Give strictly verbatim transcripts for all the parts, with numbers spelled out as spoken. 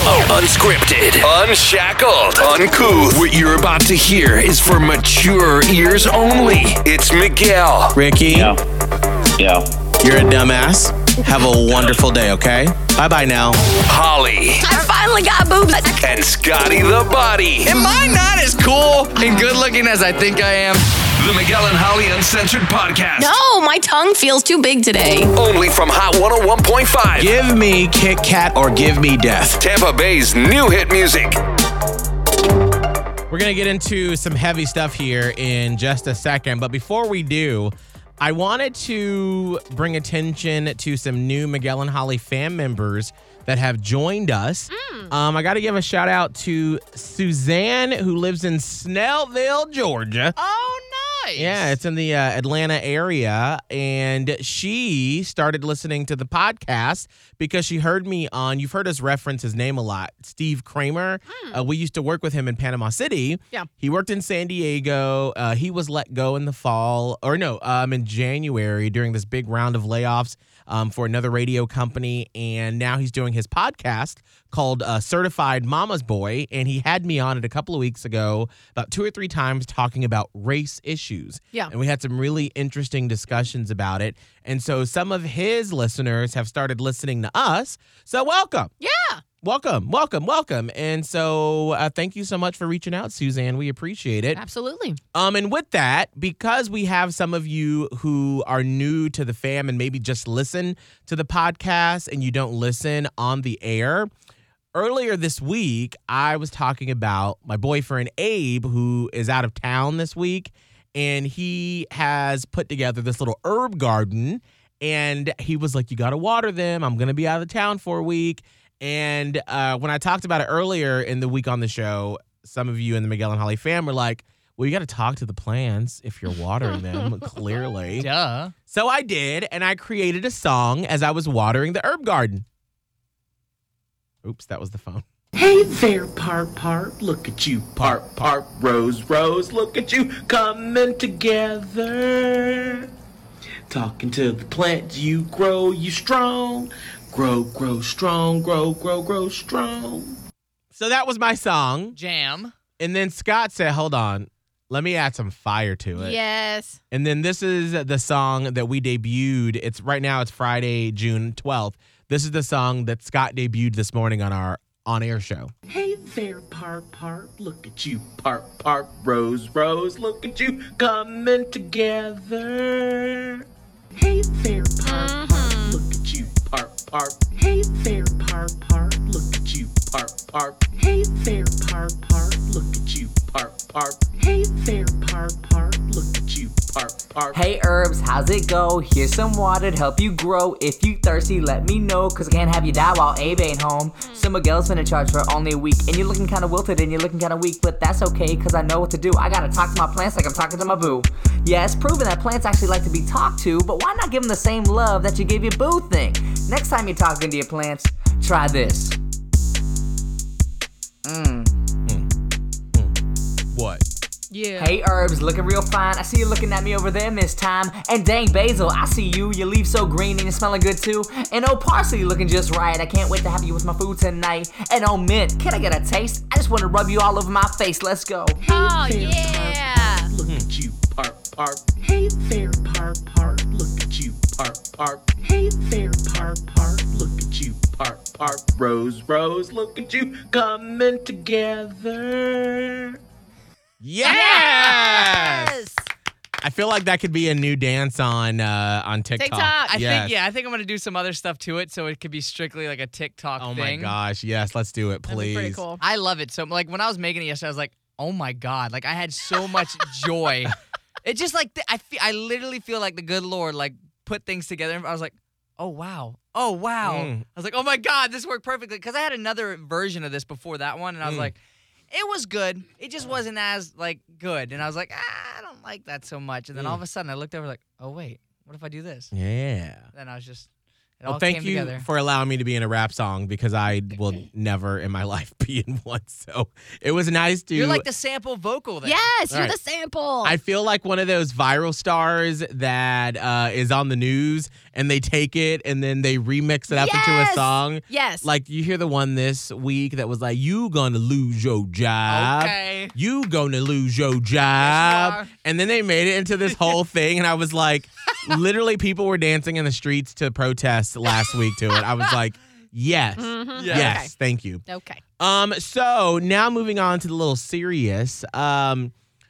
Unscripted, unshackled, uncouth. What you're about to hear is for mature ears only. It's Miguel. Ricky. Yeah. Yeah. You're a dumbass. Have a wonderful day, okay? Bye-bye now. Holly. I finally got boobs. And Scotty the Body. Am I not as cool and good looking as I think I am? The Miguel and Holly Uncensored Podcast. No, my tongue feels too big today. Only from Hot one oh one point five. Give me Kit Kat or give me death. Tampa Bay's new hit music. We're going to get into some heavy stuff here in just a second. But before we do, I wanted to bring attention to some new Miguel and Holly fan members that have joined us. Mm. Um, I got to give a shout out to Suzanne, who lives in Snellville, Georgia. Oh, nice. Yeah, it's in the uh, Atlanta area, and she started listening to the podcast because she heard me on, you've heard us reference his name a lot, Steve Kramer. Mm. Uh, we used to work with him in Panama City. Yeah. He worked in San Diego. Uh, he was let go in the fall, or no, um, in January during this big round of layoffs um, for another radio company, and now he's doing his podcast called uh, Certified Mama's Boy, and he had me on it a couple of weeks ago, about two or three times, talking about race issues. Yeah. And we had some really interesting discussions about it. And so some of his listeners have started listening to us. So welcome. Yeah. Welcome, welcome, welcome. And so uh, thank you so much for reaching out, Suzanne. We appreciate it. Absolutely. Um, and with that, because we have some of you who are new to the fam and maybe just listen to the podcast and you don't listen on the air, earlier this week, I was talking about my boyfriend, Abe, who is out of town this week, and he has put together this little herb garden, and he was like, you got to water them. I'm going to be out of town for a week. And uh, when I talked about it earlier in the week on the show, some of you in the Miguel and Holly fam were like, well, you got to talk to the plants if you're watering them, clearly. Duh. So I did, and I created a song as I was watering the herb garden. Oops, that was the phone. Hey there, Parp Parp, look at you, Parp Parp, Rose Rose, look at you coming together. Talking to the plant, you grow, you strong. Grow, grow strong, grow, grow, grow strong. So that was my song. Jam. And then Scott said, hold on, let me add some fire to it. Yes. And then this is the song that we debuted. It's right now, it's Friday, June twelfth. This is the song that Scott debuted this morning on our on-air show. Hey there, Parp Parp, look at you, Parp Parp, Rose Rose, look at you coming together. Hey there, Parp Parp, look at you, Parp Parp. Hey there, Parp Parp, look at you, Parp Parp. Hey there, Parp Parp, look at you, Parp Parp. Hey there, Parp Parp, look at you, Parp Parp. Hey herbs, how's it go? Here's some water to help you grow. If you thirsty, let me know, cause I can't have you die while Abe ain't home. So Miguel's been in charge for only a week, and you're looking kinda wilted and you're looking kinda weak, but that's okay, cause I know what to do. I gotta talk to my plants like I'm talking to my boo. Yeah, it's proven that plants actually like to be talked to, but why not give them the same love that you gave your boo thing? Next time you're talking to your plants, try this. Mmm. What? Yeah. Hey herbs, looking real fine. I see you looking at me over there, Miss Time. And dang basil, I see you. Your leaves so green and you're smelling good too. And oh parsley, looking just right. I can't wait to have you with my food tonight. And oh mint, can I get a taste? I just want to rub you all over my face. Let's go. Oh, Hey there, yeah. Parp Parp, look at you, Parp Parp. Hey there, Parp Parp, look at you, Parp Parp. Hey there, Parp Parp, look at you, Parp Parp. Rose Rose, look at you coming together. Yes! Yes. I feel like that could be a new dance on uh, on TikTok. TikTok. I Yes. think, yeah, I think I'm going to do some other stuff to it so it could be strictly like a TikTok Oh thing. my gosh, yes, let's do it, That'd be please. pretty cool. I love it. So, like, when I was making it yesterday, I was like, oh my God. Like, I had so much joy. It just like, I feel, I literally feel like the good Lord, like, put things together. I was like, oh, wow. Oh, wow. Mm. I was like, oh my God, this worked perfectly. Because I had another version of this before that one, and I was Mm. like, it was good. It just wasn't as, like, good. And I was like, ah, I don't like that so much. And then Mm. all of a sudden, I looked over like, oh, wait, what if I do this? Yeah. Then I was just, It Well, all thank came you together. for allowing me to be in a rap song because I will never in my life be in one. So it was nice to. You're like the sample vocal there. Yes, All you're right. the sample. I feel like one of those viral stars that uh, is on the news and they take it and then they remix it up into a Yes! song. Yes. Like you hear the one this week that was like, "You gonna lose your job." Okay. You gonna lose your job. are. And then they made it into this whole thing. And I was like, literally, people were dancing in the streets to protest last week to it. I was like, yes, Mhm. Yeah. yes, Okay. thank you. Okay. Um, so now moving on to the little serious. Um,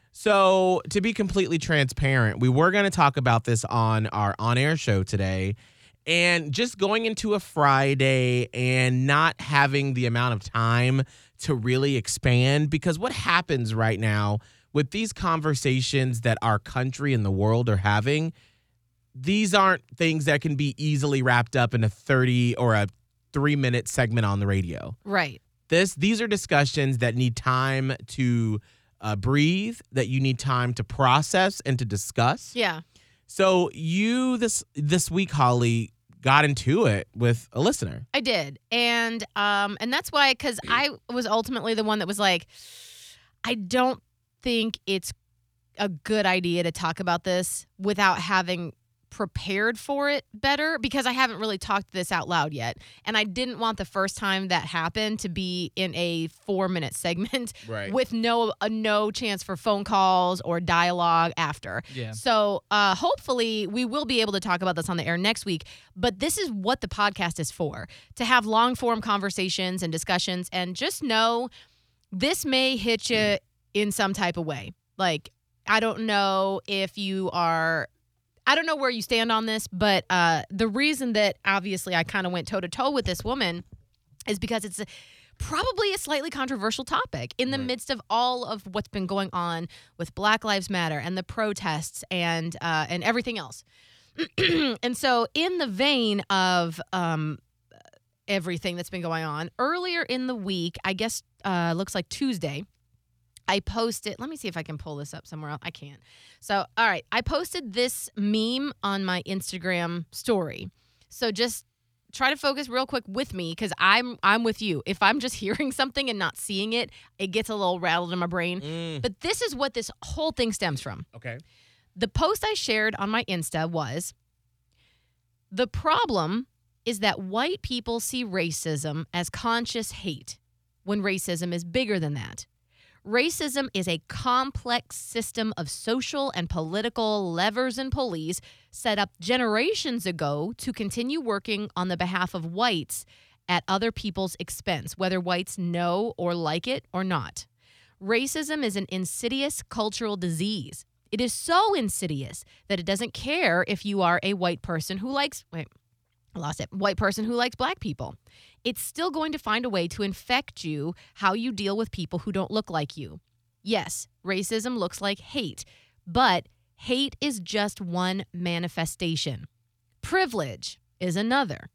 so to be completely transparent, we were going to talk about this on our on-air show today. And just going into a Friday and not having the amount of time to really expand, because what happens right now with these conversations that our country and the world are having, these aren't things that can be easily wrapped up in a thirty or a three minute segment on the radio. Right. This, these are discussions that need time to uh, breathe, that you need time to process and to discuss. Yeah. So you this this week, Holly, got into it with a listener. I did. And um and that's why cuz I was ultimately the one that was like I don't think it's a good idea to talk about this without having prepared for it better, because I haven't really talked this out loud yet. And I didn't want the first time that happened to be in a four minute segment Right. with no uh, no chance for phone calls or dialogue after. Yeah. So uh, hopefully we will be able to talk about this on the air next week. But this is what the podcast is for, to have long form conversations and discussions. And just know this may hit you in some type of way. Like, I don't know if you are, I don't know where you stand on this, but uh, the reason that obviously I kind of went toe to toe with this woman is because it's a, probably a slightly controversial topic in the Right. midst of all of what's been going on with Black Lives Matter and the protests and uh, and everything else. And so in the vein of um, everything that's been going on, earlier in the week, I guess uh, looks like Tuesday, I posted, let me see if I can pull this up somewhere else. I can't. So, all right, I posted this meme on my Instagram story. So just try to focus real quick with me, because I'm I'm with you. If I'm just hearing something and not seeing it, it gets a little rattled in my brain. Mm, But this is what this whole thing stems from. okay. The post I shared on my Insta was, the problem is that white people see racism as conscious hate, when racism is bigger than that. Racism is a complex system of social and political levers and pulleys set up generations ago to continue working on the behalf of whites at other people's expense, whether whites know or like it or not. Racism is an insidious cultural disease. It is so insidious that it doesn't care if you are a white person who likes, wait, I lost it, white person who likes black people. It's still going to find a way to infect you how you deal with people who don't look like you. Yes, racism looks like hate, but hate is just one manifestation. Privilege is another.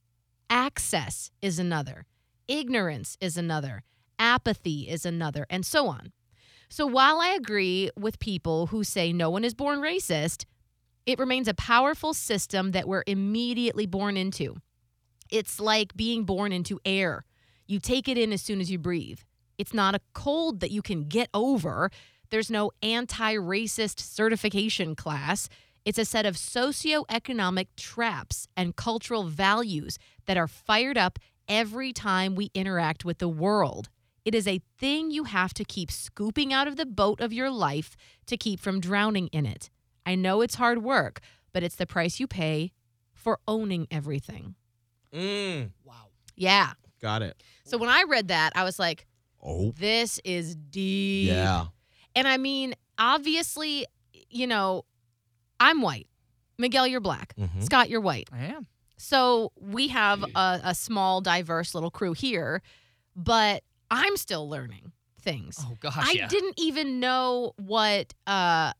Access is another. Ignorance is another. Apathy is another, and so on. So while I agree with people who say no one is born racist, it remains a powerful system that we're immediately born into. It's like being born into air. You take it in as soon as you breathe. It's not a cold that you can get over. There's no anti-racist certification class. It's a set of socioeconomic traps and cultural values that are fired up every time we interact with the world. It is a thing you have to keep scooping out of the boat of your life to keep from drowning in it. I know it's hard work, but it's the price you pay for owning everything. Mm, Yeah. got it. So when I read that, I was like, Oh, this is deep. yeah. And I mean, obviously, you know, I'm white. Miguel, you're black. Mhm. Scott, you're white. I am. So we have a, a small, diverse little crew here, but I'm still learning things. Oh gosh, I yeah. didn't even know what uh,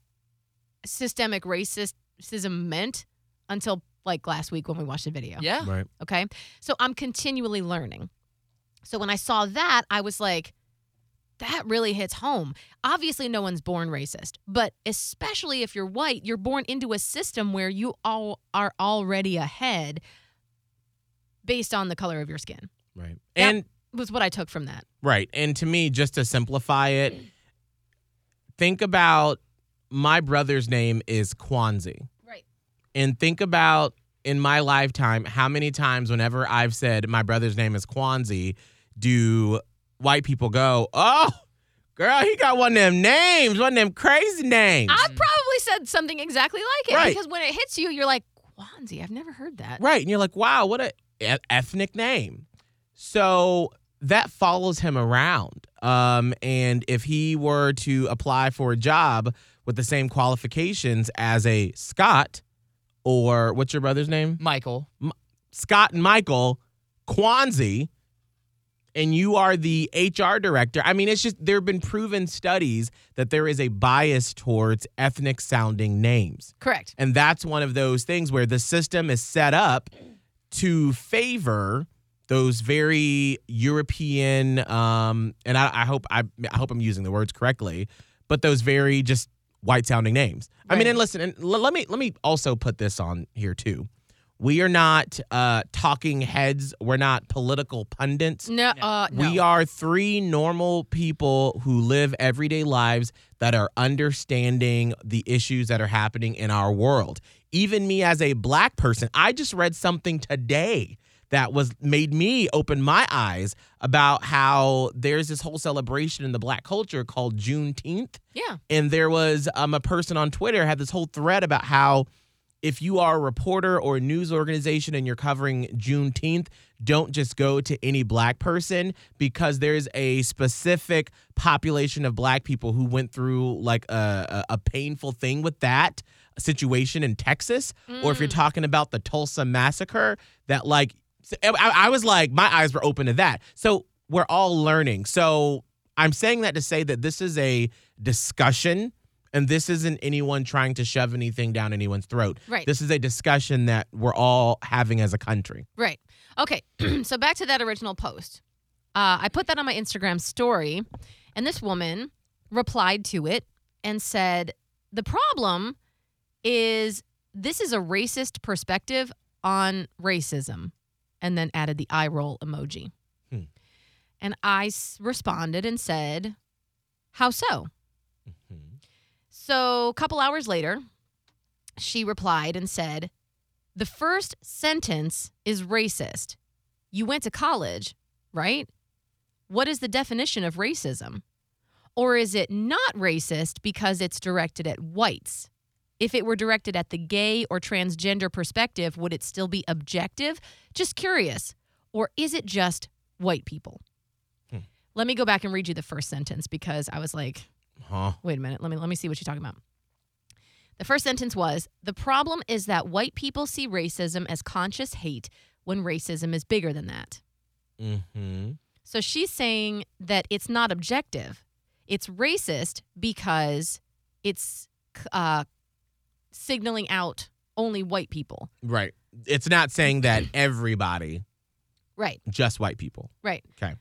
systemic racism meant until like last week when we watched the video. Yeah. Right. Okay. So I'm continually learning. So when I saw that, I was like, that really hits home. Obviously, no one's born racist, but especially if you're white, you're born into a system where you all are already ahead. based on the color of your skin. Right. That And was what I took from that. right. And to me, just to simplify it, think about my brother's name is Kwanzi. Right. And think about in my lifetime how many times whenever I've said my brother's name is Kwanzi, do white people go, oh, girl, he got one of them names, one of them crazy names. I probably said something exactly like it Right. because when it hits you, you're like, Kwanzi, I've never heard that. Right. And you're like, wow, what a e- ethnic name. So that follows him around. Um, and if he were to apply for a job with the same qualifications as a Scott, or what's your brother's name? Michael. Scott and Michael Kwanzi, and you are the H R director. I mean, it's just there have been proven studies that there is a bias towards ethnic sounding names. Correct. And that's one of those things where the system is set up to favor those very European, um, and I, I hope I, I hope I'm using the words correctly, but those very just white sounding names. I mean, Right. and listen, and l- let me let me also put this on here too. We are not uh, talking heads. We're not political pundits. No, uh, no. We are three normal people who live everyday lives that are understanding the issues that are happening in our world. Even me as a black person, I just read something today that was made me open my eyes about how there's this whole celebration in the black culture called Juneteenth. Yeah. And there was um, a person on Twitter had this whole thread about how if you are a reporter or a news organization and you're covering Juneteenth, don't just go to any black person because there's a specific population of black people who went through like a, a, a painful thing with that situation in Texas. Or if you're talking about the Tulsa massacre, that like, I, I was like, my eyes were open to that. So we're all learning. So I'm saying that to say that this is a discussion. And this isn't anyone trying to shove anything down anyone's throat. Right. This is a discussion that we're all having as a country. Right. Okay. So back to that original post. Uh, I put that on my Instagram story, and this woman replied to it and said, the problem is this is a racist perspective on racism, and then added the eye roll emoji. Hmm. And I s- responded and said, how so? So a couple hours later, she replied and said, the first sentence is racist. You went to college, right? What is the definition of racism? Or is it not racist because it's directed at whites? If it were directed at the gay or transgender perspective, would it still be objective? Just curious. Or is it just white people? Hmm. Let me go back and read you the first sentence because I was like, Huh? wait a minute. Let me let me see what you're talking about. The first sentence was, the problem is that white people see racism as conscious hate when racism is bigger than that. Mm-hmm. So she's saying that it's not objective. It's racist because it's uh, signaling out only white people. Right. It's not saying that everybody, Right, just white people. right. Okay.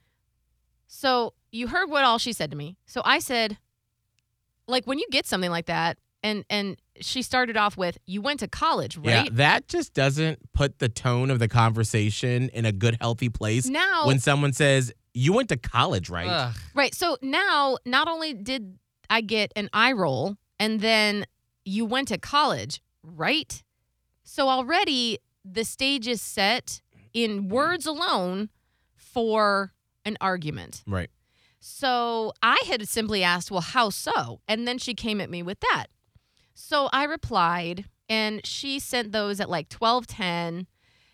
So you heard what all she said to me. So I said, like, when you get something like that, and and she started off with, you went to college, Yeah, right? that just doesn't put the tone of the conversation in a good, healthy place. Now, When someone says, you went to college, right? Ugh. right. So now, not only did I get an eye roll, and then you went to college, right? So already the stage is set in words alone for an argument. Right. So I had simply asked, well, how so? And then she came at me with that. So I replied, and she sent those at like twelve ten,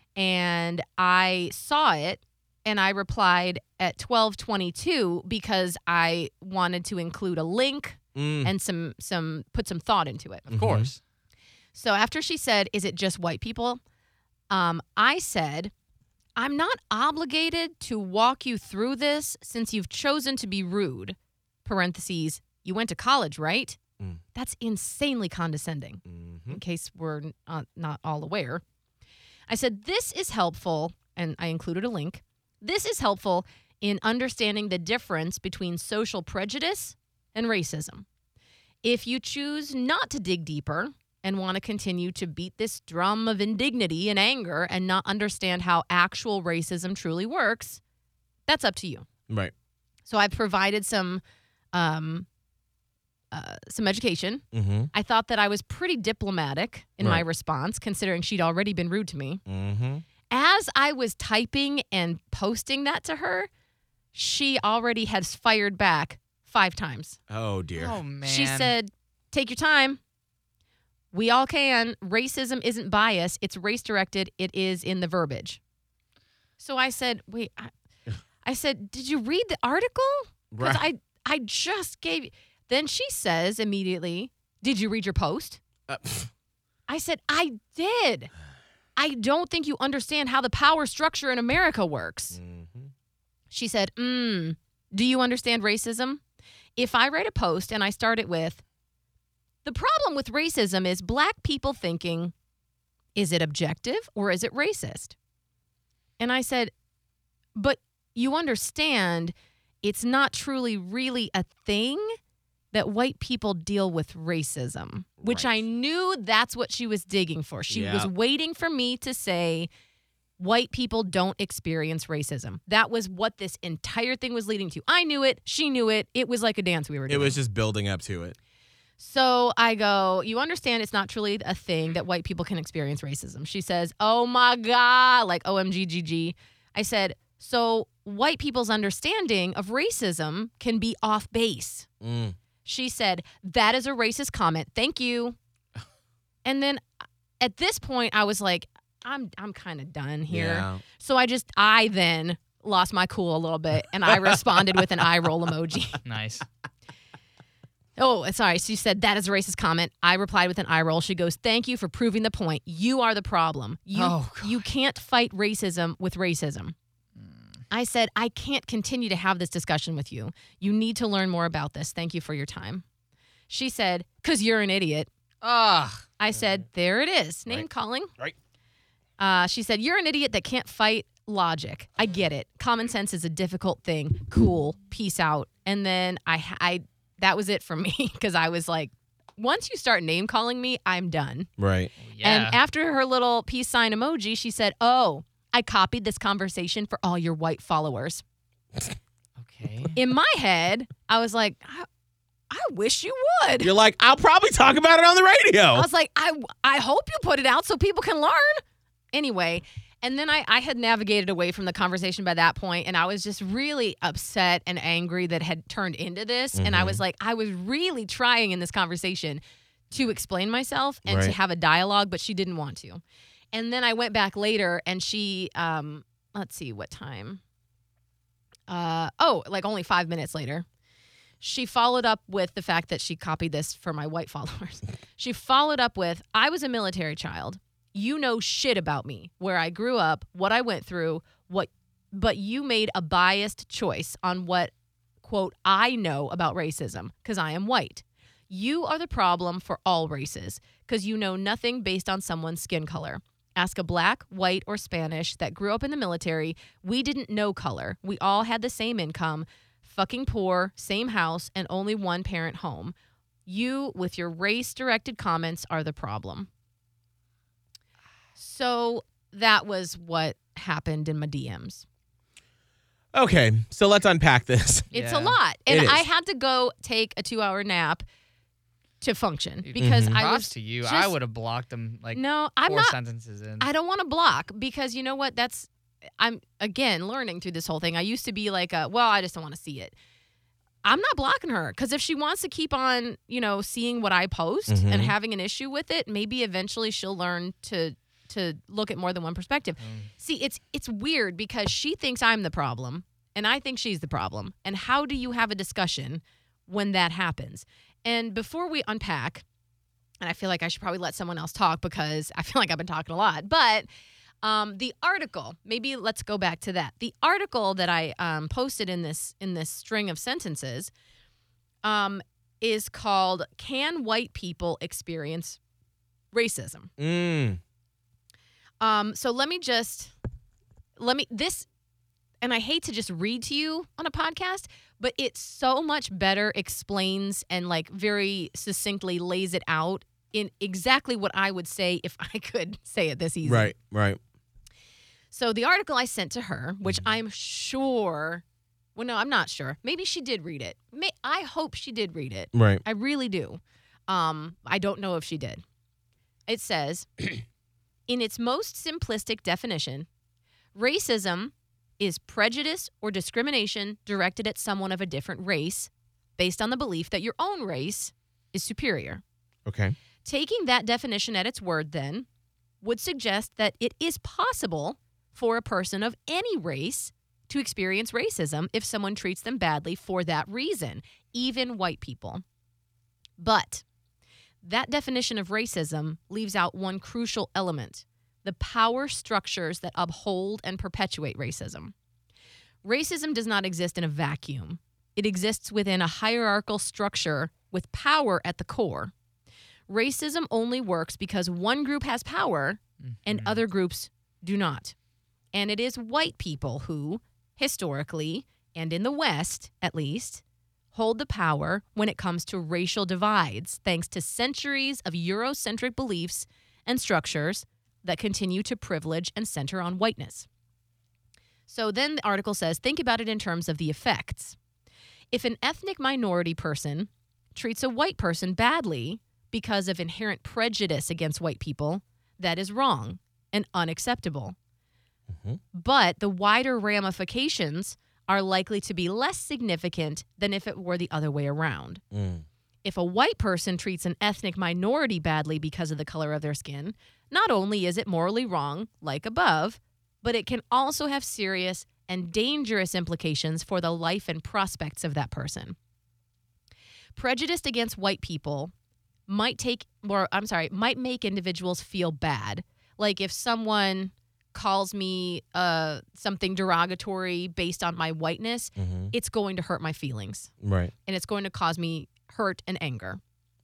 and I saw it, and I replied at twelve twenty-two because I wanted to include a link Mm. and some some put some thought into it. Of course. So after she said, is it just white people? Um, I said, I'm not obligated to walk you through this since you've chosen to be rude. Parentheses, you went to college, right? Mm. That's insanely condescending, Mhm. in case we're uh, not all aware. I said, this is helpful, and I included a link. This is helpful in understanding the difference between social prejudice and racism. If you choose not to dig deeper and want to continue to beat this drum of indignity and anger and not understand how actual racism truly works, that's up to you. Right. So I've provided some um, uh, some education. Mm-hmm. I thought that I was pretty diplomatic in my Right. response, considering she'd already been rude to me. Mm-hmm. As I was typing and posting that to her, she already has fired back five times. Oh, dear. Oh man. She said, take your time. We all can. Racism isn't bias. It's race directed. It is in the verbiage. So I said, wait, I, I said, did you read the article? Because Right. I, I just gave you. Then she says immediately, did you read your post? Uh, pff, I said, I did. I don't think you understand how the power structure in America works. mhm. She said, mm, do you understand racism? If I write a post and I start it with, the problem with racism is black people thinking, is it objective or is it racist? And I said, but you understand it's not truly really a thing that white people deal with racism, which Right. I knew that's what she was digging for. She was Yeah. waiting for me to say, white people don't experience racism. That was what this entire thing was leading to. I knew it. She knew it. It was like a dance we were It doing. was just building up to it. So I go, you understand it's not truly a thing that white people can experience racism. She says, oh my God, like O M G G G. I said, so white people's understanding of racism can be off base. Mm. She said, that is a racist comment. Thank you. And then at this point, I was like, I'm I'm kind of done here. Yeah. So I just, I then lost my cool a little bit and I responded with an eye roll emoji. Nice. Oh, sorry. She said, that is a racist comment. I replied with an eye roll. She goes, thank you for proving the point. You are the problem. You, Oh, God. you can't fight racism with racism. I said, I can't continue to have this discussion with you. You need to learn more about this. Thank you for your time. She said, because you're an idiot. Ugh. I said, there it is. Name Right. calling. Right. Uh, she said, you're an idiot that can't fight logic. I get it. Common sense is a difficult thing. Cool. Peace out. And then I, I that was it for me because I was like, once you start name calling me, I'm done. Right. Yeah. And after her little peace sign emoji, she said, oh, I copied this conversation for all your white followers. okay. In my head, I was like, I, I wish you would. You're like, I'll probably talk about it on the radio. I was like, I, I hope you put it out so people can learn. Anyway, and then I, I had navigated away from the conversation by that point, and I was just really upset and angry that had turned into this. And I was like, I was really trying in this conversation to explain myself and to Right. have a dialogue, but she didn't want to. And then I went back later, and she, um, let's see, what time? Uh, oh, like only five minutes later. She followed up with the fact that she copied this for my white followers. She followed up with, I was a military child. You know shit about me, where I grew up, what I went through, what, but you made a biased choice on what, quote, I know about racism because I am white. You are the problem for all races because you know nothing based on someone's skin color. Ask a black, white, or Spanish that grew up in the military. We didn't know color. We all had the same income, fucking poor, same house, and only one parent home. You, with your race-directed comments, are the problem. So that was what happened in my D Ms. Okay, so let's unpack this. It's Yeah. a lot. It And is. I had to go take a two-hour nap to function because Mhm. I Props was to you. just- I would have blocked them like No, I'm four not sentences in. I don't want to block because you know what? That's I'm again learning through this whole thing. I used to be like, a, well, I just don't want to see it. I'm not blocking her because if she wants to keep on, you know, seeing what I post Mhm. and having an issue with it, maybe eventually she'll learn to to look at more than one perspective. See, it's it's weird because she thinks I'm the problem and I think she's the problem. And how do you have a discussion when that happens? And before we unpack, and I feel like I should probably let someone else talk because I feel like I've been talking a lot, but um, the article, maybe let's go back to that. The article that I um, posted in this in this string of sentences um, is called "Can White People Experience Racism?" Mm. Um, so let me just let me this, and I hate to just read to you on a podcast, but it so much better explains and like very succinctly lays it out in exactly what I would say if I could say it this easy. Right, right. So the article I sent to her, which I'm sure, well, no, I'm not sure. Maybe she did read it. May, I hope she did read it. Right. I really do. Um, I don't know if she did. It says, in its most simplistic definition, racism is prejudice or discrimination directed at someone of a different race based on the belief that your own race is superior. Okay. Taking that definition at its word, then, would suggest that it is possible for a person of any race to experience racism if someone treats them badly for that reason, even white people. But that definition of racism leaves out one crucial element: the power structures that uphold and perpetuate racism. Racism does not exist in a vacuum. It exists within a hierarchical structure with power at the core. Racism only works because one group has power and other groups do not. And it is white people who, historically, and in the West at least, hold the power when it comes to racial divides, thanks to centuries of Eurocentric beliefs and structures that continue to privilege and center on whiteness. So then the article says, think about it in terms of the effects. If an ethnic minority person treats a white person badly because of inherent prejudice against white people, that is wrong and unacceptable. Mm-hmm. But the wider ramifications are likely to be less significant than if it were the other way around. Mm. If a white person treats an ethnic minority badly because of the color of their skin, not only is it morally wrong, like above, but it can also have serious and dangerous implications for the life and prospects of that person. Prejudice against white people might take, or I'm sorry, might make individuals feel bad. Like if someone calls me uh, something derogatory based on my whiteness, Mm-hmm. it's going to hurt my feelings. Right. And it's going to cause me hurt and anger.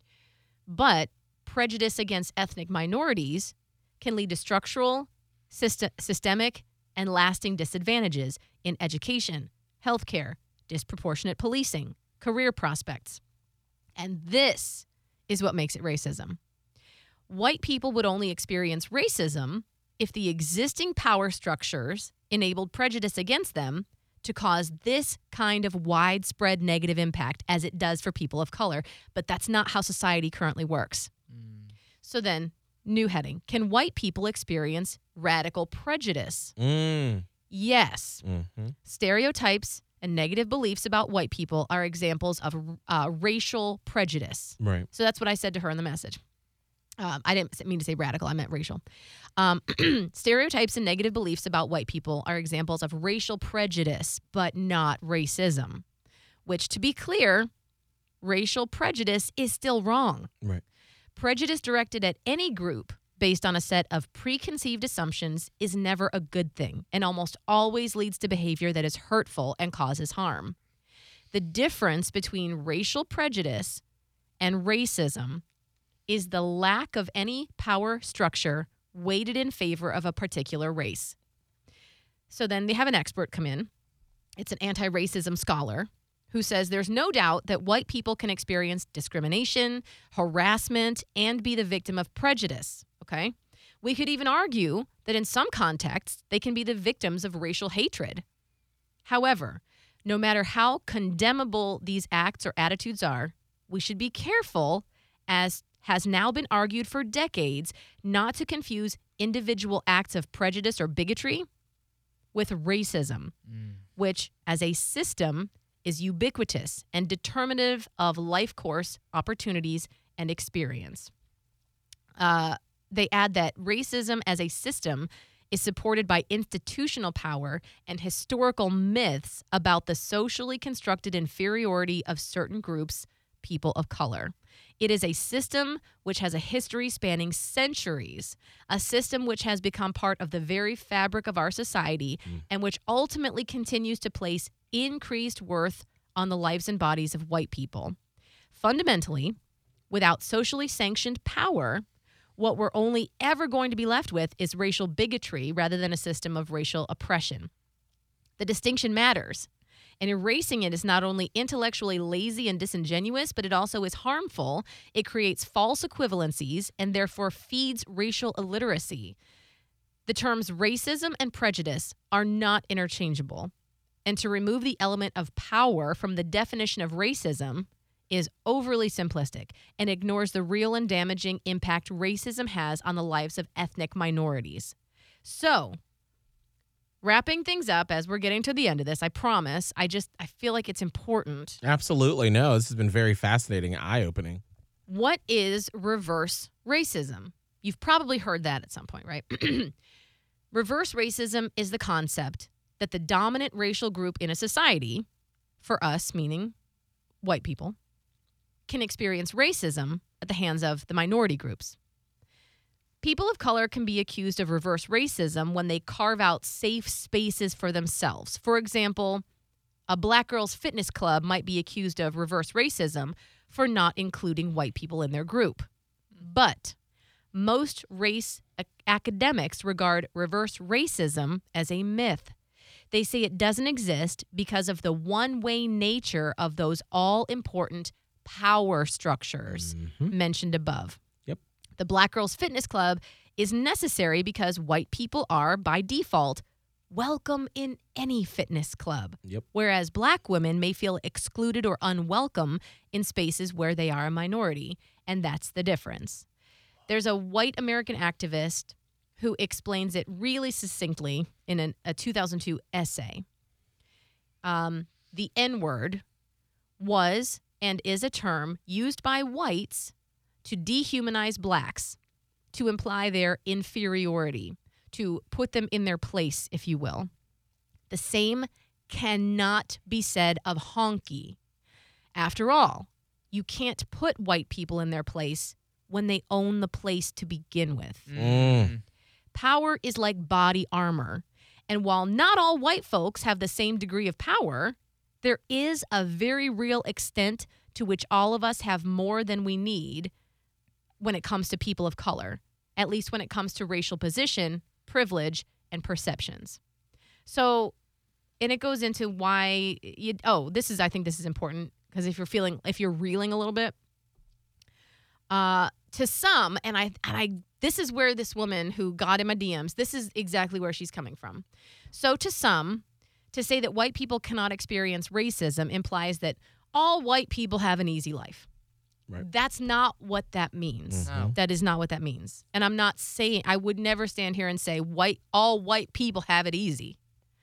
But prejudice against ethnic minorities can lead to structural, syst- systemic, and lasting disadvantages in education, healthcare, disproportionate policing, career prospects. And this is what makes it racism. White people would only experience racism if the existing power structures enabled prejudice against them to cause this kind of widespread negative impact as it does for people of color. But that's not how society currently works. Mm. So then, new heading. Can white people experience radical prejudice? Mm. Yes. Mm-hmm. Stereotypes and negative beliefs about white people are examples of uh, racial prejudice. Right. So that's what I said to her in the message. Um, I didn't mean to say radical. I meant racial. Um, stereotypes and negative beliefs about white people are examples of racial prejudice, but not racism, which, to be clear, racial prejudice is still wrong. Right. Prejudice directed at any group based on a set of preconceived assumptions is never a good thing and almost always leads to behavior that is hurtful and causes harm. The difference between racial prejudice and racism is the lack of any power structure weighted in favor of a particular race. So then they have an expert come in. It's an anti-racism scholar who says there's no doubt that white people can experience discrimination, harassment, and be the victim of prejudice, okay? We could even argue that in some contexts, they can be the victims of racial hatred. However, no matter how condemnable these acts or attitudes are, we should be careful, as has now been argued for decades, not to confuse individual acts of prejudice or bigotry with racism, mm. which, as a system, is ubiquitous and determinative of life course, opportunities, and experience. Uh, they add that racism as a system is supported by institutional power and historical myths about the socially constructed inferiority of certain groups, people of color. It is a system which has a history spanning centuries, a system which has become part of the very fabric of our society, mm. and which ultimately continues to place increased worth on the lives and bodies of white people. Fundamentally, without socially sanctioned power, what we're only ever going to be left with is racial bigotry rather than a system of racial oppression. The distinction matters. And erasing it is not only intellectually lazy and disingenuous, but it also is harmful. It creates false equivalencies and therefore feeds racial illiteracy. The terms racism and prejudice are not interchangeable. And to remove the element of power from the definition of racism is overly simplistic and ignores the real and damaging impact racism has on the lives of ethnic minorities. So, wrapping things up as we're getting to the end of this, I promise, I just, I feel like it's important. Absolutely. No, this has been very fascinating, eye-opening. What is reverse racism? You've probably heard that at some point, right? Reverse racism is the concept that the dominant racial group in a society, for us, meaning white people, can experience racism at the hands of the minority groups. People of color can be accused of reverse racism when they carve out safe spaces for themselves. For example, a black girls fitness club might be accused of reverse racism for not including white people in their group. But most race ac- academics regard reverse racism as a myth. They say it doesn't exist because of the one-way nature of those all-important power structures Mm-hmm. mentioned above. Yep. The Black Girls Fitness Club is necessary because white people are, by default, welcome in any fitness club. Yep. Whereas black women may feel excluded or unwelcome in spaces where they are a minority. And that's the difference. There's a white American activist who explains it really succinctly in an, a two thousand two essay. Um, the N-word was and is a term used by whites to dehumanize blacks, to imply their inferiority, to put them in their place, if you will. The same cannot be said of honky. After all, you can't put white people in their place when they own the place to begin with. Mm. Power is like body armor. And while not all white folks have the same degree of power, there is a very real extent to which all of us have more than we need when it comes to people of color, at least when it comes to racial position, privilege, and perceptions. So, and it goes into why, you, oh, this is, I think this is important, because if you're feeling, if you're reeling a little bit, uh, to some, and I, and I, this is where this woman who got in my D Ms, this is exactly where she's coming from. So to some, to say that white people cannot experience racism implies that all white people have an easy life. Right. That's not what that means. No. That is not what that means. And I'm not saying, I would never stand here and say white, all white people have it easy.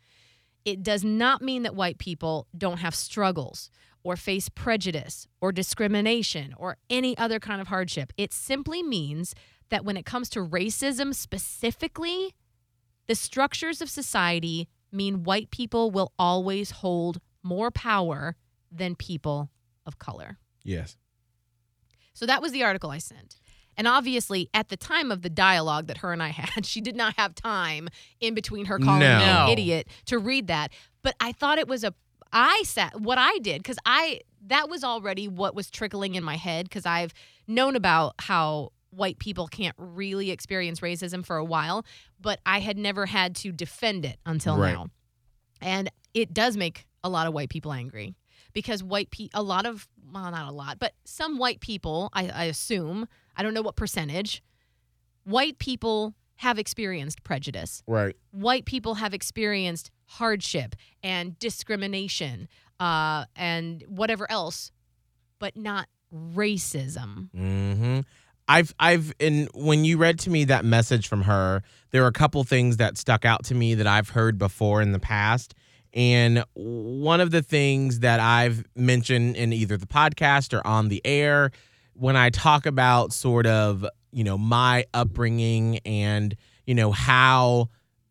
It does not mean that white people don't have struggles or face prejudice or discrimination or any other kind of hardship. It simply means that when it comes to racism specifically, the structures of society mean white people will always hold more power than people of color. Yes. So that was the article I sent. And obviously, at the time of the dialogue that her and I had, she did not have time in between her calling No. me an No. idiot to read that. But I thought it was a, I sat, what I did, because I, that was already what was trickling in my head, because I've known about how white people can't really experience racism for a while, but I had never had to defend it until Right. now. And it does make a lot of white people angry. Because white people, a lot of, well, not a lot, but some white people, I, I assume, I don't know what percentage, white people have experienced prejudice. Right. White people have experienced hardship and discrimination uh, and whatever else, but not racism. Mm-hmm. I've, I've, and when you read to me that message from her, there were a couple things that stuck out to me that I've heard before in the past. And one of the things that I've mentioned in either the podcast or on the air, when I talk about sort of, you know, my upbringing and, you know, how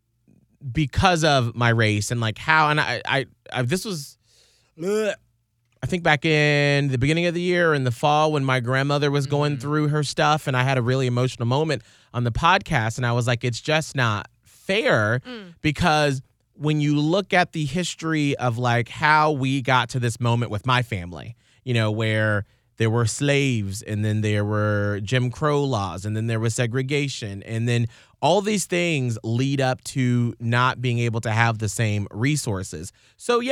because of my race and like how, and I, I, I this was, ugh, I think back in the beginning of the year in the fall when my grandmother was going Mm. through her stuff and I had a really emotional moment on the podcast and I was like, it's just not fair Mm. because when you look at the history of like how we got to this moment with my family, you know, where there were slaves and then there were Jim Crow laws and then there was segregation and then all these things lead up to not being able to have the same resources. So yes,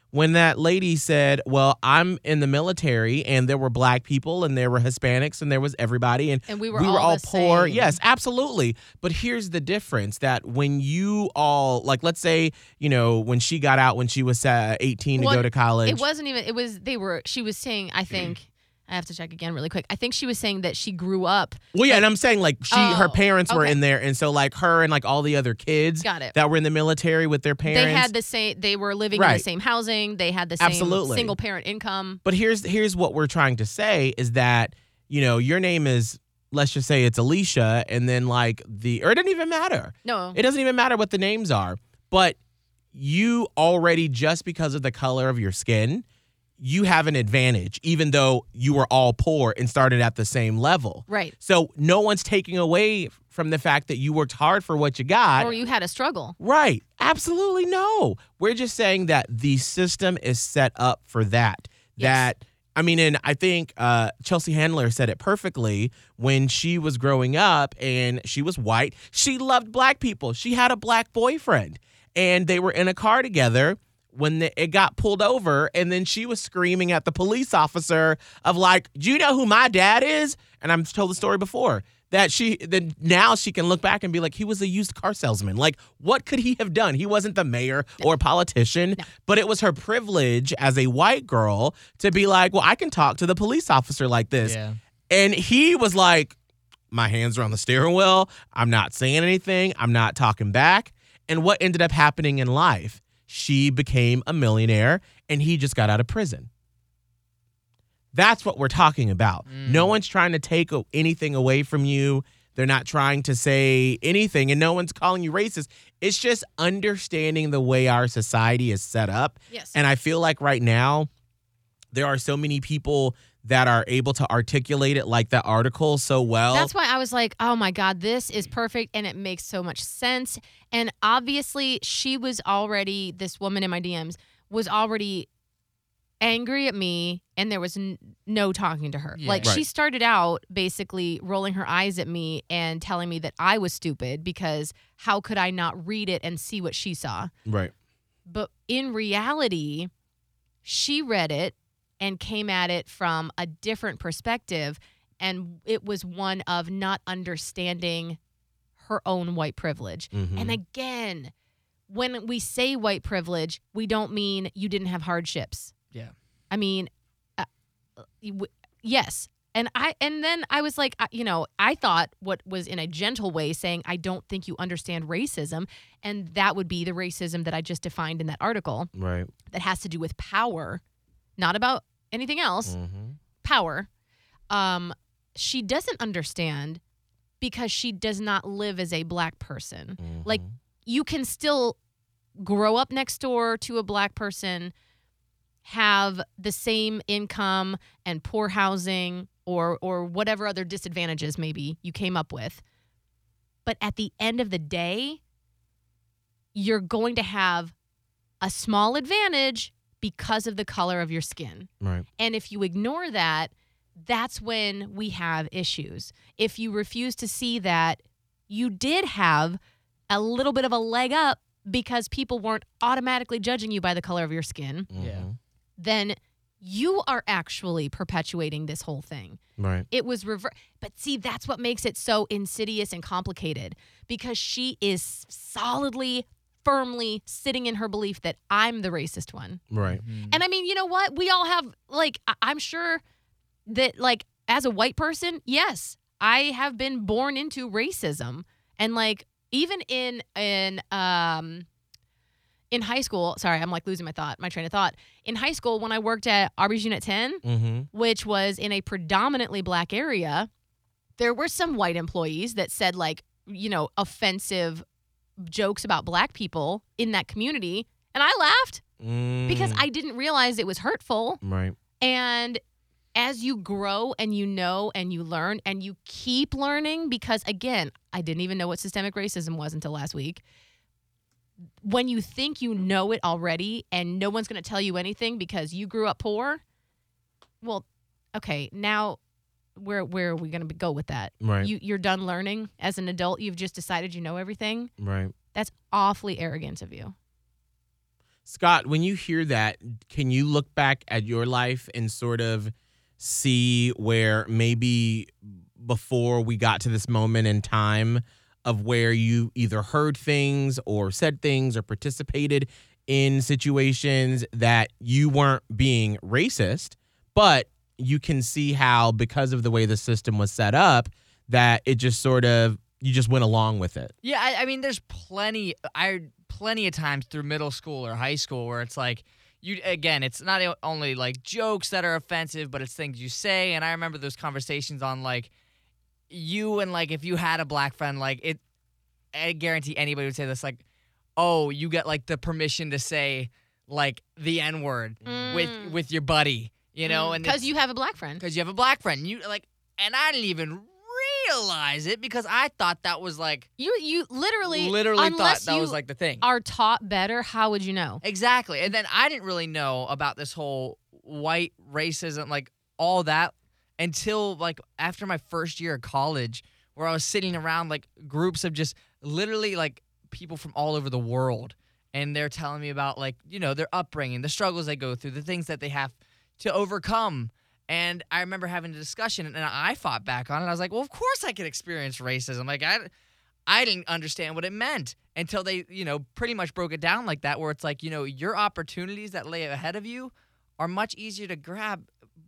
when that lady said, well, I'm in the military and there were black people and there were Hispanics and there was everybody and, And we were all the poor. same. Yes, absolutely. But here's the difference that when you all, like, let's say, you know, when she got out when she was uh, eighteen Well, to go to college. It wasn't even, it was, they were, she was saying, I think, I have to check again really quick. I think she was saying that she grew up. Well, yeah, and I'm saying like she, her Oh, parents were okay. in there, and so like her and like all the other kids Got it. that were in the military with their parents. They had the same, they were living in Right. the same housing. They had the same Absolutely. single parent income. But here's here's what we're trying to say is that, you know, your name is, let's just say it's Alicia, and then like the, or it doesn't even matter. No. It doesn't even matter what the names are. But you already, just because of the color of your skin, you have an advantage, even though you were all poor and started at the same level. Right. So no one's taking away from the fact that you worked hard for what you got. Or you had a struggle. Right. Absolutely no. We're just saying that the system is set up for that. Yes. That, I mean, and I think uh, Chelsea Handler said it perfectly when she was growing up and she was white. She loved black people. She had a black boyfriend and they were in a car together when the, it got pulled over, and then she was screaming at the police officer of like, do you know who my dad is? And I've told the story before. That she then now she can look back and be like, he was a used car salesman. Like, what could he have done? He wasn't the mayor or a politician, No. but it was her privilege as a white girl to be like, well, I can talk to the police officer like this. Yeah. And he was like, my hands are on the steering wheel. I'm not saying anything. I'm not talking back. And what ended up happening in life? She became a millionaire and he just got out of prison. That's what we're talking about. Mm. No one's trying to take a- anything away from you. They're not trying to say anything, and no one's calling you racist. It's just understanding the way our society is set up. Yes. And I feel like right now, there are so many people that are able to articulate it like that article so well. That's why I was like, oh my God, this is perfect. And it makes so much sense. And obviously, she was already, this woman in my D Ms was already angry at me, and there was n- no talking to her. Yeah. Like, Right. she started out basically rolling her eyes at me and telling me that I was stupid because how could I not read it and see what she saw? right. But in reality, she read it and came at it from a different perspective. And it was one of not understanding her own white privilege. Mhm. And again, when we say white privilege, we don't mean you didn't have hardships. Yeah. I mean, uh, you w- yes. And I and then I was like, I, you know, I thought what was in a gentle way saying, I don't think you understand racism. And that would be the racism that I just defined in that article Right. that has to do with power, not about anything else, Mhm. power. Um, she doesn't understand because she does not live as a black person. Like, Mhm. you can still grow up next door to a black person, have the same income and poor housing or or whatever other disadvantages maybe you came up with. But at the end of the day, you're going to have a small advantage because of the color of your skin. Right. And if you ignore that, that's when we have issues. If you refuse to see that you did have a little bit of a leg up because people weren't automatically judging you by the color of your skin, Yeah. Mhm. then you are actually perpetuating this whole thing. Right. It was rever- but see, that's what makes it so insidious and complicated because she is solidly, firmly sitting in her belief that I'm the racist one. Right. And I mean, you know what? We all have, like, I- I'm sure that, like, as a white person, yes, I have been born into racism. And, like, even in, in, um, in high school, sorry, I'm like losing my thought, my train of thought. In high school, when I worked at Arby's Unit ten, Mm-hmm. which was in a predominantly black area, there were some white employees that said, like, you know, offensive jokes about black people in that community. And I laughed because I didn't realize it was hurtful. Right. And as you grow and you know and you learn and you keep learning, because again, I didn't even know what systemic racism was until last week. When you think you know it already and no one's going to tell you anything because you grew up poor, well, okay, now where where are we going to go with that? Right. You, you're done learning as an adult. You've just decided you know everything. Right. That's awfully arrogant of you. Scott, when you hear that, can you look back at your life and sort of see where maybe before we got to this moment in time of where you either heard things or said things or participated in situations that you weren't being racist, but you can see how because of the way the system was set up that it just sort of, you just went along with it? Yeah, I, I mean, there's plenty. I plenty of times through middle school or high school where it's like you again. It's not only like jokes that are offensive, but it's things you say. And I remember those conversations on like you and like if you had a black friend, like it. I guarantee anybody would say this, like, oh, you get like the permission to say like the N word Mm. with with your buddy, you know, and Because you have a black friend. because you have a black friend, you like, and I didn't even realize it because I thought that was like. You you literally Literally unless thought that you was like the thing. are taught better, how would you know? Exactly. And then I didn't really know about this whole white racism, like all that, until like after my first year of college, where I was sitting around like groups of just literally like people from all over the world. And they're telling me about like, you know, their upbringing, the struggles they go through, the things that they have to overcome. And I remember having a discussion and I fought back on it. I was like, well, of course I could experience racism. Like I, I didn't understand what it meant until they, you know, pretty much broke it down like that, where it's like, you know, your opportunities that lay ahead of you are much easier to grab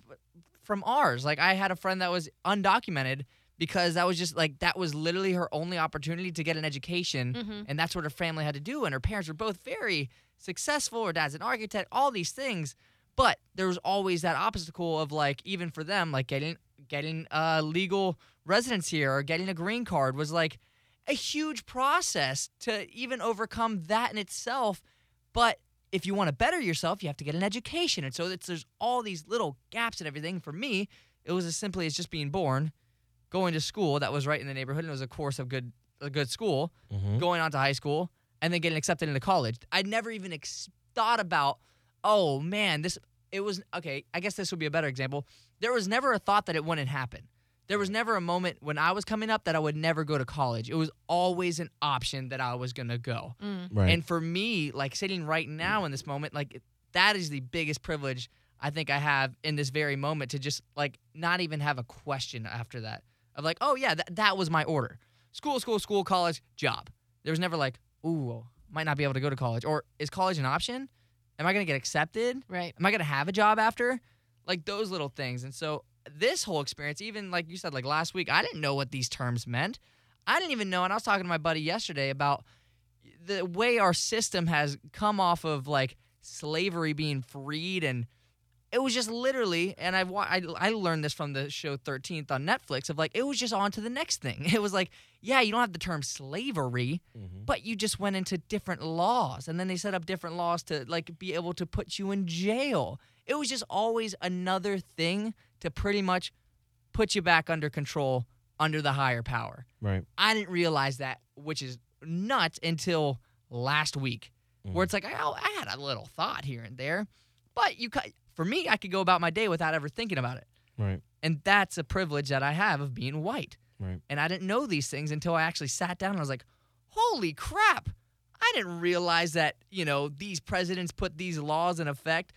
from ours. Like I had a friend that was undocumented because that was just like, that was literally her only opportunity to get an education. Mhm. And that's what her family had to do. And her parents were both very successful. Her dad's an architect, all these things. But there was always that obstacle of like, even for them, like getting getting uh, legal residence here or getting a green card was like a huge process to even overcome that in itself. But if you want to better yourself, you have to get an education. And so it's, there's all these little gaps and everything. For me, it was as simply as just being born, going to school that was right in the neighborhood, and it was a course of good a good school, Mm-hmm. going on to high school, and then getting accepted into college. I never even ex- thought about, oh man, this, it was, okay, I guess this would be a better example. There was never a thought that it wouldn't happen. There was never a moment when I was coming up that I would never go to college. It was always an option that I was going to go. Mm. Right. And for me, like sitting right now in this moment, like that is the biggest privilege I think I have in this very moment, to just like not even have a question after that of like, oh yeah, that that was my order. School, school, school, college, job. There was never like, ooh, might not be able to go to college. Or is college an option? Am I going to get accepted? Right. Am I going to have a job after? Like those little things. And so this whole experience, even like you said, like last week, I didn't know what these terms meant. I didn't even know. And I was talking to my buddy yesterday about the way our system has come off of like slavery being freed. And it was just literally, and I've wa- I, I learned this from the show thirteenth on Netflix, of like, it was just on to the next thing. It was like, yeah, you don't have the term slavery, Mhm. but you just went into different laws. And then they set up different laws to like be able to put you in jail. It was just always another thing to pretty much put you back under control, under the higher power. Right. I didn't realize that, which is nuts, until last week, where it's like, I, I had a little thought here and there, but you, ca- for me, I could go about my day without ever thinking about it. Right. And that's a privilege that I have of being white. Right. And I didn't know these things until I actually sat down and I was like, holy crap. I didn't realize that, you know, these presidents put these laws in effect,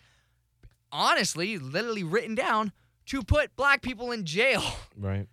honestly, literally written down to put black people in jail. Right.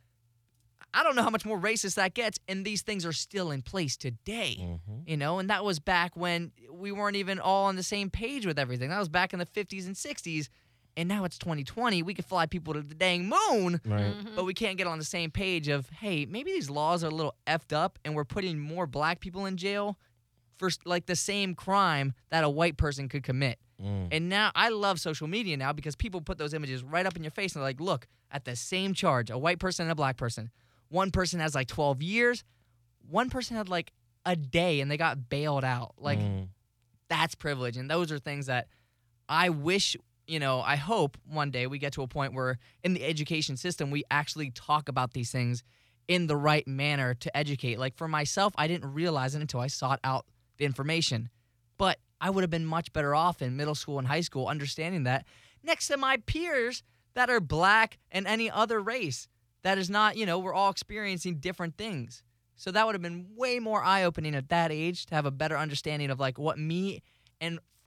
I don't know how much more racist that gets, and these things are still in place today. Mm-hmm. You know, and that was back when we weren't even all on the same page with everything. That was back in the fifties and sixties, and now it's twenty twenty. We could fly people to the dang moon, Right. Mhm. but we can't get on the same page of, hey, maybe these laws are a little effed up, and we're putting more black people in jail for like the same crime that a white person could commit. Mm. And now I love social media now because people put those images right up in your face and they're like, look, at the same charge, a white person and a black person. One person has like twelve years. One person had like a day and they got bailed out. Like, Mm. that's privilege. And those are things that I wish, you know, I hope one day we get to a point where in the education system, we actually talk about these things in the right manner to educate. Like for myself, I didn't realize it until I sought out the information. But I would have been much better off in middle school and high school understanding that next to my peers that are black and any other race. That is not, you know, we're all experiencing different things. So that would have been way more eye-opening at that age to have a better understanding of like what me and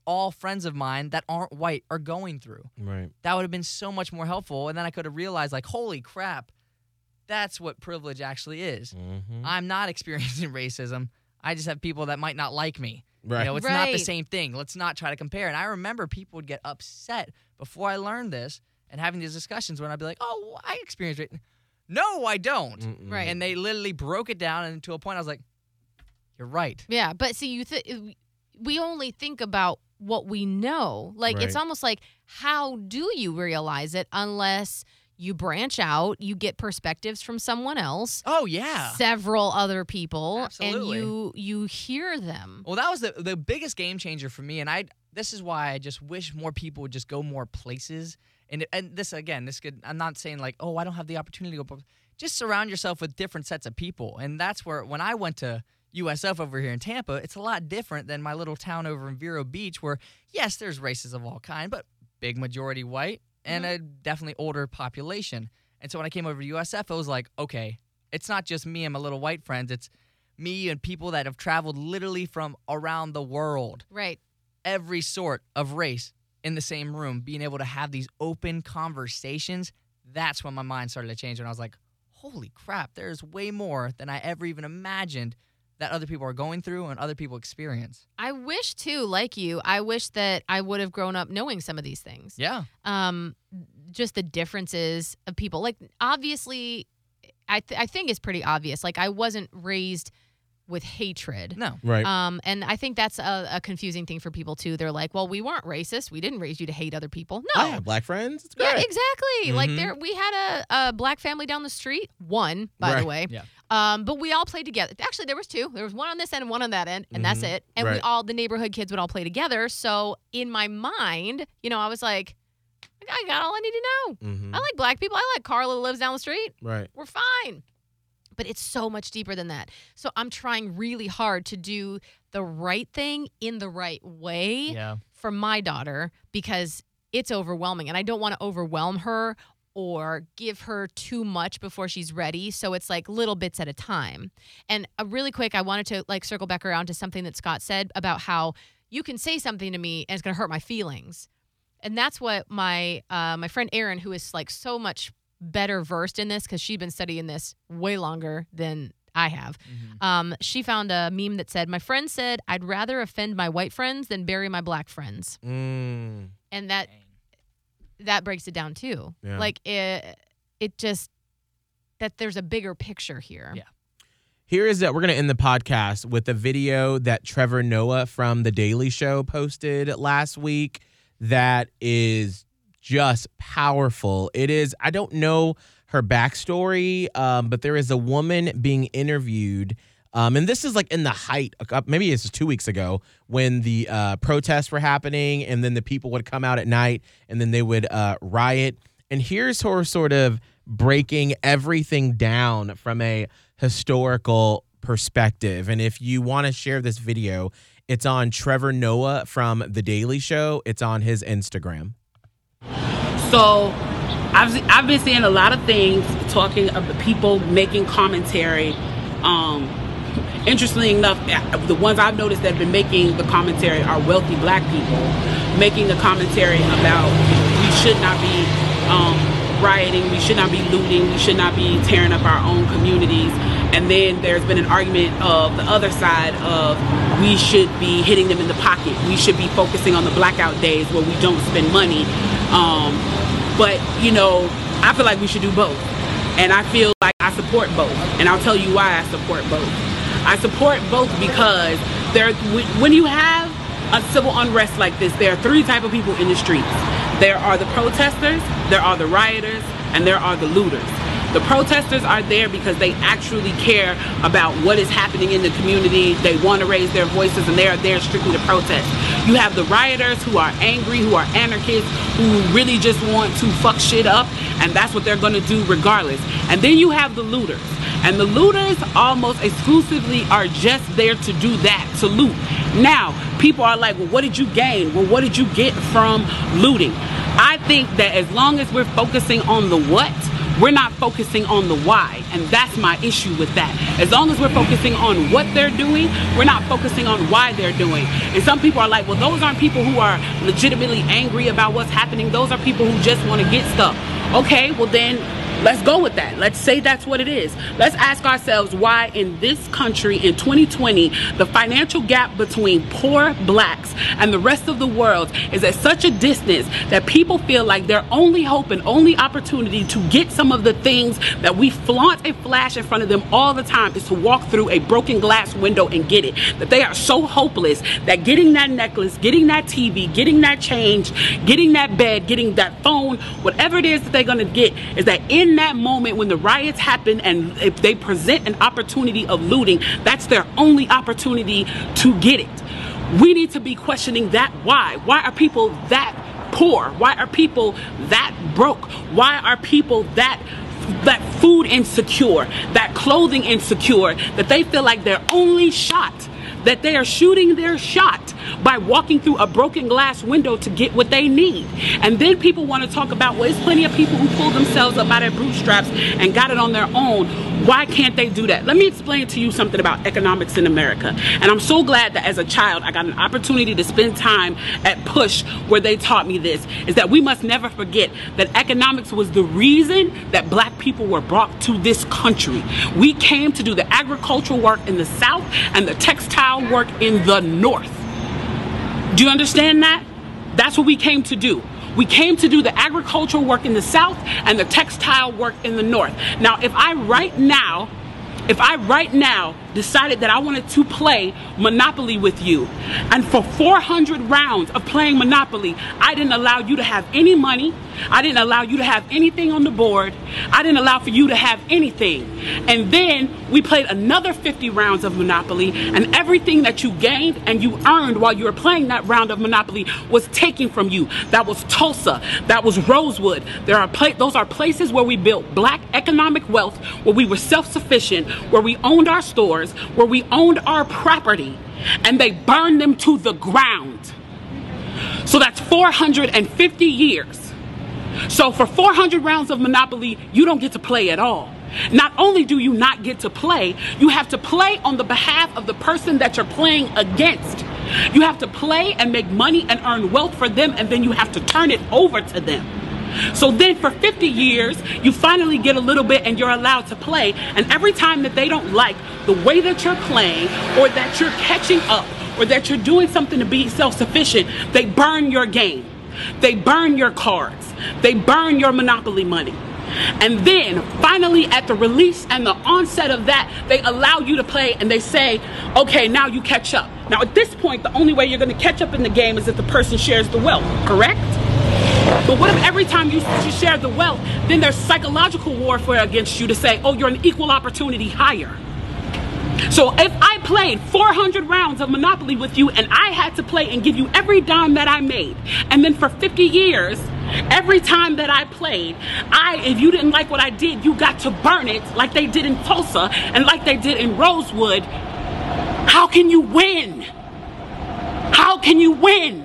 all friends of mine that aren't white are going through. Right. That would have been so much more helpful. And then I could have realized, like, holy crap, that's what privilege actually is. Mm-hmm. I'm not experiencing racism. I just have people that might not like me. Right. You know, it's not the Right. same thing. Let's not try to compare. And I remember people would get upset before I learned this and having these discussions when I'd be like, oh, I experienced it. No, I don't. Mm-mm. Right. And they literally broke it down, and to a point I was like, you're right. Yeah, but see, you th- we only think about what we know. Like, it's Right. almost like, how do you realize it unless you branch out, you get perspectives from someone else, Oh, yeah. several other people, Absolutely. and you you hear them. Well, that was the the biggest game changer for me, and I. This is why I just wish more people would just go more places. And and this again, this could. I'm not saying like, oh, I don't have the opportunity to go. Just surround yourself with different sets of people, and that's where when I went to U S F over here in Tampa, it's a lot different than my little town over in Vero Beach, where yes, there's races of all kind, but big majority white and a definitely older population. And so when I came over to U S F, I was like, okay, it's not just me and my little white friends. It's me and people that have traveled literally from around the world, Right. every sort of race in the same room, being able to have these open conversations. That's when my mind started to change. And I was like, holy crap, there's way more than I ever even imagined that other people are going through and other people experience. I wish too, like you, I wish that I would have grown up knowing some of these things. Yeah. Um, just the differences of people. Like, obviously, I th- I think it's pretty obvious. Like, I wasn't raised with hatred. No. Right. Um, and I think that's a, a confusing thing for people too. They're like, well, we weren't racist. We didn't raise you to hate other people. No. I have black friends. It's great. Yeah, exactly. Like Mhm. there, we had a, a black family down the street. One, by Right. the way. Yeah. Um, but we all played together. Actually, there was two. There was one on this end and one on that end, and that's Mhm. it. And we Right. all, the neighborhood kids, would all play together. So in my mind, you know, I was like, I got all I need to know. Mm-hmm. I like black people. I like Carla that lives down the street. Right. We're fine. But it's so much deeper than that. So I'm trying really hard to do the right thing in the right way Yeah. for my daughter because it's overwhelming and I don't want to overwhelm her or give her too much before she's ready. So it's like little bits at a time. And uh, really quick, I wanted to like circle back around to something that Scott said about how you can say something to me and it's going to hurt my feelings. And that's what my uh, my friend Erin, who is like so much better versed in this because she'd been studying this way longer than I have. Mm-hmm. Um, she found a meme that said, my friend said, I'd rather offend my white friends than bury my black friends. Mm. And that that breaks it down too. Yeah. Like it, it just, that there's a bigger picture here. Yeah. Here is that we're going to end the podcast with a video that Trevor Noah from The Daily Show posted last week that is just powerful. It is, I don't know her backstory, um, but there is a woman being interviewed. Um, and this is like in the height, maybe it's two weeks ago when the uh, protests were happening and then the people would come out at night and then they would uh, riot. And here's her sort of breaking everything down from a historical perspective. And if you want to share this video, it's on Trevor Noah from The Daily Show. It's on his Instagram. So I've I've been seeing a lot of things talking about people making commentary. Um, interestingly enough, the ones I've noticed that have been making the commentary are wealthy black people making the commentary about we should not be um, rioting, we should not be looting, we should not be tearing up our own communities. And then there's been an argument of the other side of we should be hitting them in the pocket. We should be focusing on the blackout days where we don't spend money. Um, but, you know, I feel like we should do both. And I feel like I support both. And I'll tell you why I support both. I support both because there, when you have a civil unrest like this, there are three types of people in the streets. There are the protesters, there are the rioters, and there are the looters. The protesters are there because they actually care about what is happening in the community. They want to raise their voices and they are there strictly to protest. You have the rioters who are angry, who are anarchists, who really just want to fuck shit up, and that's what they're going to do regardless. And then you have the looters. And the looters almost exclusively are just there to do that, to loot. Now, people are like, well, what did you gain? Well, what did you get from looting? I think that as long as we're focusing on the what, we're not focusing on the why, and that's my issue with that. As long as we're focusing on what they're doing, we're not focusing on why they're doing. And some people are like, well, those aren't people who are legitimately angry about what's happening. Those are people who just want to get stuff. Okay, well then, let's go with that. Let's say that's what it is. Let's ask ourselves why in this country in twenty twenty, the financial gap between poor blacks and the rest of the world is at such a distance that people feel like their only hope and only opportunity to get some of the things that we flaunt and flash in front of them all the time is to walk through a broken glass window and get it. That they are so hopeless that getting that necklace, getting that T V, getting that change, getting that bed, getting that phone, whatever it is that they're going to get, is that in In that moment when the riots happen and if they present an opportunity of looting, that's their only opportunity to get it. We need to be questioning that why. Why are people that poor? Why are people that broke? Why are people that that food insecure, that clothing insecure, that they feel like their only shot, that they are shooting their shot by walking through a broken glass window to get what they need. And then people want to talk about, well, there's plenty of people who pulled themselves up by their bootstraps and got it on their own. Why can't they do that? Let me explain to you something about economics in America. And I'm so glad that as a child, I got an opportunity to spend time at Push where they taught me this, is that we must never forget that economics was the reason that black people were brought to this country. We came to do the agricultural work in the South and the textile work in the North. Do you understand that? That's what we came to do. We came to do the agricultural work in the South and the textile work in the North. Now, if I right now, if I right now decided that I wanted to play Monopoly with you, and for four hundred rounds of playing Monopoly, I didn't allow you to have any money, I didn't allow you to have anything on the board, I didn't allow for you to have anything, and then we played another fifty rounds of Monopoly, and everything that you gained and you earned while you were playing that round of Monopoly was taken from you. That was Tulsa, that was Rosewood. There are pla- those are places where we built black economic wealth, where we were self-sufficient, where we owned our stores, where we owned our property, and they burned them to the ground. So that's four hundred fifty years. So for four hundred rounds of Monopoly, you don't get to play at all. Not only do you not get to play, you have to play on the behalf of the person that you're playing against. You have to play and make money and earn wealth for them, and then you have to turn it over to them. So then for fifty years, you finally get a little bit and you're allowed to play. And every time that they don't like the way that you're playing, or that you're catching up, or that you're doing something to be self-sufficient, they burn your game. They burn your cards. They burn your Monopoly money. And then finally at the release and the onset of that, they allow you to play and they say, okay, now you catch up. Now at this point, the only way you're going to catch up in the game is if the person shares the wealth, correct? But what if every time you, you share the wealth, then there's psychological warfare against you to say, oh, you're an equal opportunity hire. So if I played four hundred rounds of Monopoly with you and I had to play and give you every dime that I made, and then for fifty years, every time that I played, I, if you didn't like what I did, you got to burn it like they did in Tulsa and like they did in Rosewood, how can you win? How can you win?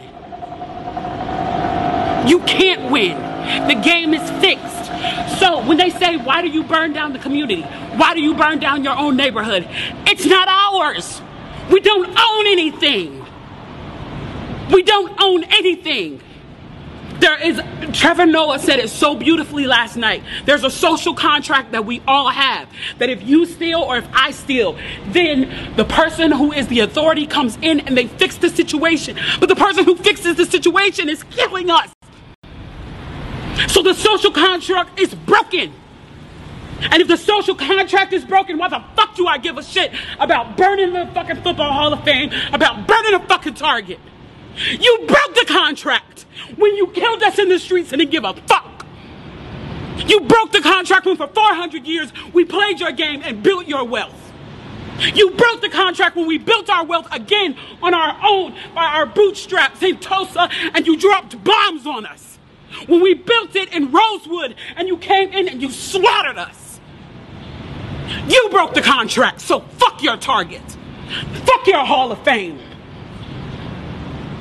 You can't win. The game is fixed. So when they say, why do you burn down the community? Why do you burn down your own neighborhood? It's not ours. We don't own anything. We don't own anything. There is, Trevor Noah said it so beautifully last night. There's a social contract that we all have. That if you steal or if I steal, then the person who is the authority comes in and they fix the situation. But the person who fixes the situation is killing us. So the social contract is broken. And if the social contract is broken, why the fuck do I give a shit about burning the fucking Football Hall of Fame, about burning a fucking Target? You broke the contract when you killed us in the streets and didn't give a fuck. You broke the contract when for four hundred years we played your game and built your wealth. You broke the contract when we built our wealth again on our own by our bootstraps in Tulsa and you dropped bombs on us. When we built it in Rosewood and you came in and you slaughtered us. You broke the contract, so fuck your Target. Fuck your Hall of Fame.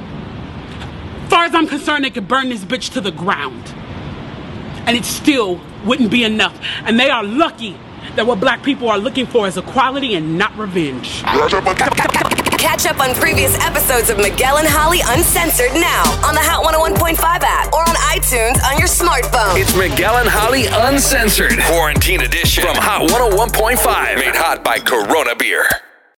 As far as I'm concerned, they could burn this bitch to the ground. And it still wouldn't be enough. And they are lucky that what black people are looking for is equality and not revenge. Catch up on previous episodes of Miguel and Holly Uncensored now on the Hot one oh one point five app or on iTunes on your smartphone. It's Miguel and Holly Uncensored, Quarantine Edition from Hot one oh one point five. Made hot by Corona Beer.